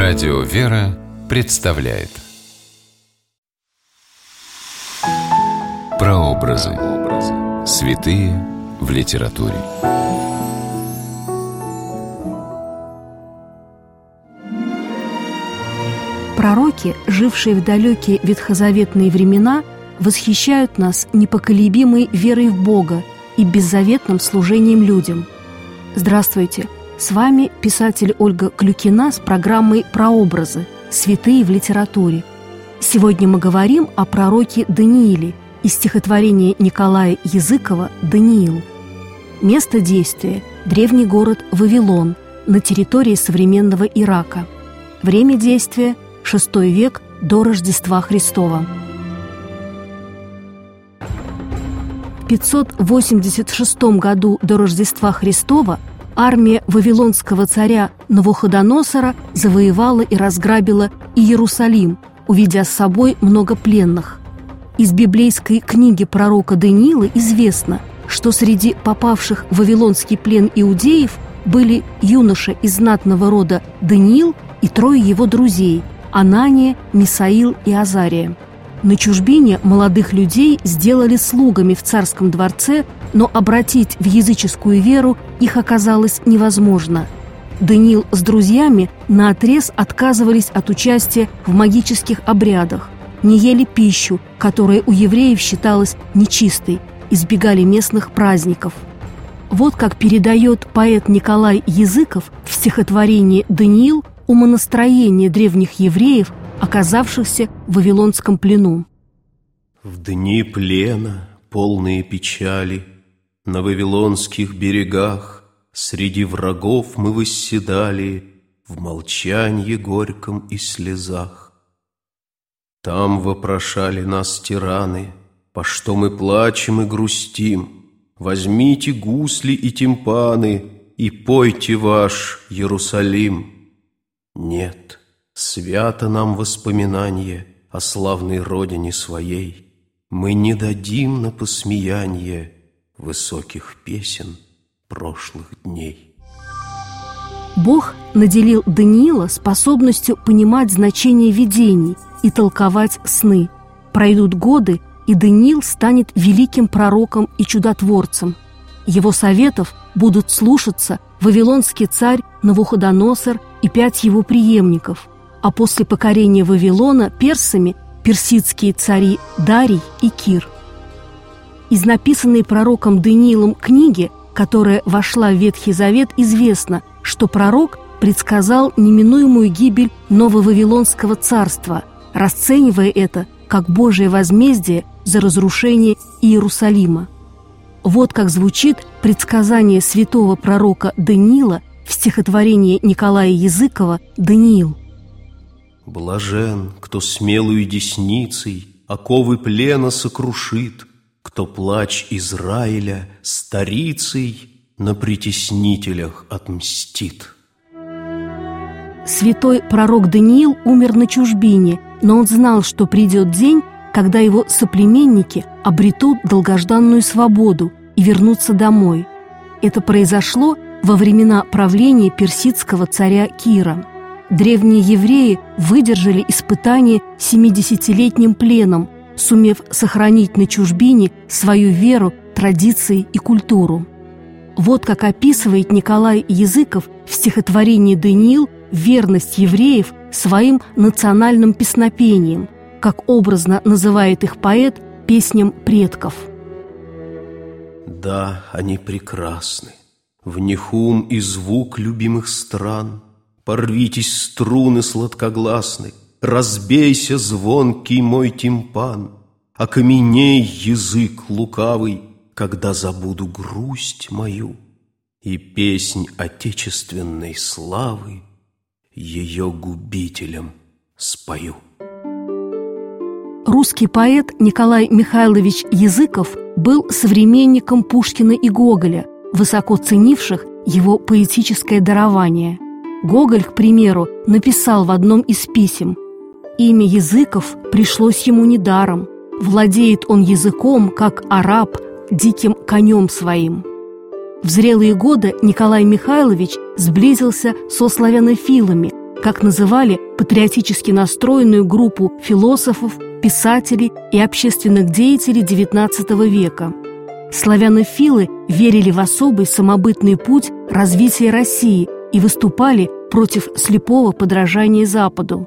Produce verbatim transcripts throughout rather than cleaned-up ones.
Радио «Вера» представляет Прообразы. Святые в литературе. Пророки, жившие в далекие ветхозаветные времена, восхищают нас непоколебимой верой в Бога и беззаветным служением людям. Здравствуйте! С вами писатель Ольга Клюкина с программой «Прообразы. Святые в литературе». Сегодня мы говорим о пророке Данииле из стихотворения Николая Языкова «Даниил». Место действия – древний город Вавилон на территории современного Ирака. Время действия – шестой век до Рождества Христова. В пятьсот восемьдесят шестом году до Рождества Христова армия вавилонского царя Навуходоносора завоевала и разграбила Иерусалим, уведя с собой много пленных. Из библейской книги пророка Даниила известно, что среди попавших в вавилонский плен иудеев были юноша из знатного рода Даниил и трое его друзей – Анания, Мисаил и Азария. На чужбине молодых людей сделали слугами в царском дворце, но обратить в языческую веру их оказалось невозможно. Даниил с друзьями наотрез отказывались от участия в магических обрядах, не ели пищу, которая у евреев считалась нечистой, избегали местных праздников. Вот как передает поэт Николай Языков в стихотворении «Даниил» умонастроение древних евреев, оказавшихся в вавилонском плену. В дни плена, полные печали, на вавилонских берегах среди врагов мы восседали в молчанье горьком и слезах. Там вопрошали нас тираны, по что мы плачем и грустим. Возьмите гусли и тимпаны и пойте ваш Иерусалим. Нет, свято нам воспоминание о славной родине своей. Мы не дадим на посмеяние высоких песен прошлых дней. Бог наделил Даниила способностью понимать значение видений и толковать сны. Пройдут годы, и Даниил станет великим пророком и чудотворцем. Его советов будут слушаться вавилонский царь Навуходоносор и пять его преемников, а после покорения Вавилона персами персидские цари Дарий и Кир. Из написанной пророком Даниилом книги, которая вошла в Ветхий Завет, известно, что пророк предсказал неминуемую гибель Нововавилонского царства, расценивая это как Божие возмездие за разрушение Иерусалима. Вот как звучит предсказание святого пророка Даниила в стихотворении Николая Языкова «Даниил». Блажен, кто смелую десницей оковы плена сокрушит, кто плач Израиля старицей на притеснителях отмстит. Святой пророк Даниил умер на чужбине, но он знал, что придет день, когда его соплеменники обретут долгожданную свободу и вернутся домой. Это произошло во времена правления персидского царя Кира. Древние евреи выдержали испытание семидесятилетним пленом, сумев сохранить на чужбине свою веру, традиции и культуру. Вот как описывает Николай Языков в стихотворении «Даниил» верность евреев своим национальным песнопением, как образно называет их поэт, песням предков. Да, они прекрасны, в них ум и звук любимых стран. Порвитесь струны сладкогласны, разбейся звонкий мой тимпан. Окаменей язык лукавый, когда забуду грусть мою, и песнь отечественной славы ее губителям спою. Русский поэт Николай Михайлович Языков был современником Пушкина и Гоголя, высоко ценивших его поэтическое дарование. Гоголь, к примеру, написал в одном из писем: «Имя Языков пришлось ему недаром. Владеет он языком, как араб, диким конем своим». В зрелые годы Николай Михайлович сблизился со славянофилами, как называли патриотически настроенную группу философов, писателей и общественных деятелей девятнадцатого века. Славянофилы верили в особый самобытный путь развития России и выступали против слепого подражания Западу.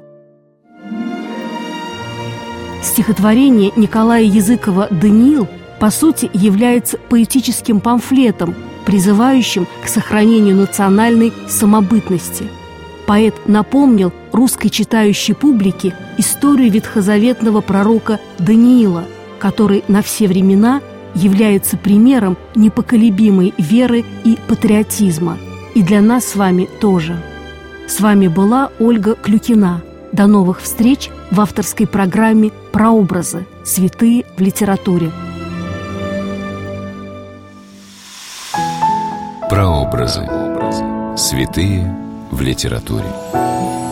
Стихотворение Николая Языкова «Даниил» по сути является поэтическим памфлетом, призывающим к сохранению национальной самобытности. Поэт напомнил русской читающей публике историю ветхозаветного пророка Даниила, который на все времена является примером непоколебимой веры и патриотизма. И для нас с вами тоже. С вами была Ольга Клюкина. До новых встреч в авторской программе «Прообразы. Святые в литературе». Прообразы. Святые в литературе.